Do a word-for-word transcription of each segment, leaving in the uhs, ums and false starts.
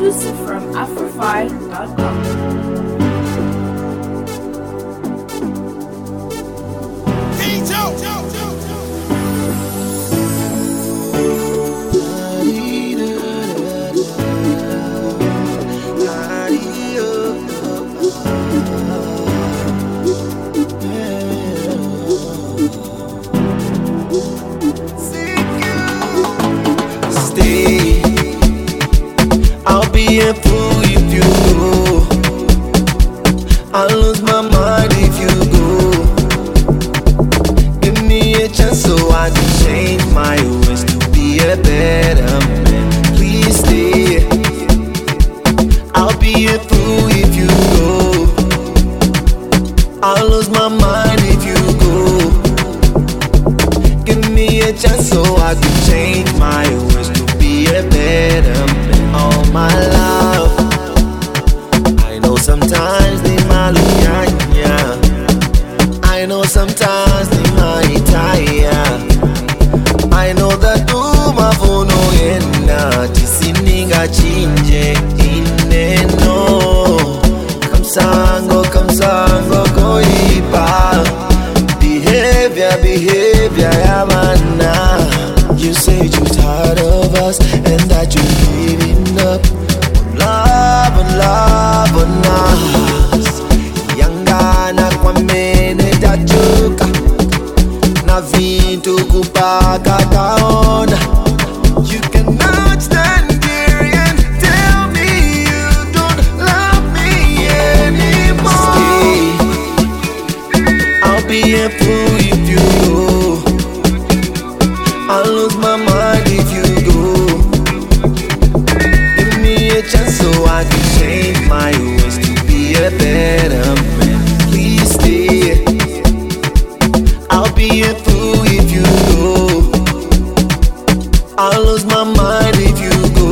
exclusive from Afrofy dot com. Stay, I'll be a fool if you go. I'll lose my mind if you go. Give me a chance so I can change my ways to be a better man. Please stay, I'll be a fool if you go. I'll lose my mind if you go. Give me a chance so I can change my ways to be a better man. All my love, I know sometimes they maluyanya. I know sometimes they maitaya. I know that uma vono yena tisininga chinje ineno. Kamsango kamsango koipa. Behavior behavior yamana. You said you're tired of us and that you're giving up on love, on love, on us. Yangana kwa mene tachuka na vintu kupaka kaona. You cannot stand here and tell me you don't love me anymore. Stay, I'll be a fool if you go. I'll lose my mind if you go. Give me a chance so I can change my ways to be a better man. Please stay, I'll be a fool if you go. I'll lose my mind if you go.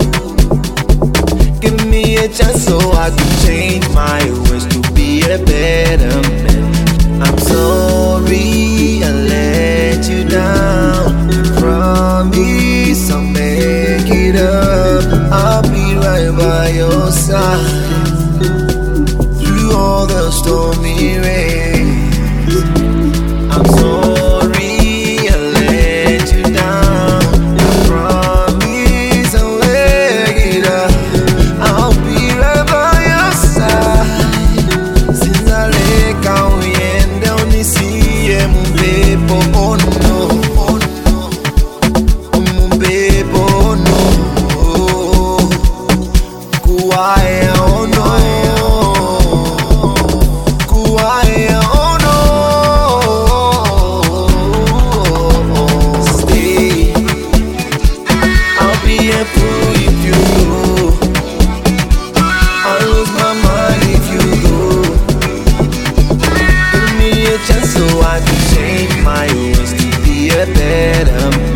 Give me a chance so I can change my ways to be a better man. I'm sorry I let you down. Promise I'll make it up. I'll be right by your side through all the stormy rains. I'm sorry I let you down. I promise I'll make it up. I'll be right by your side. Since I let go and down the sea, I'm people oh no. So I can change my ways to be a better man.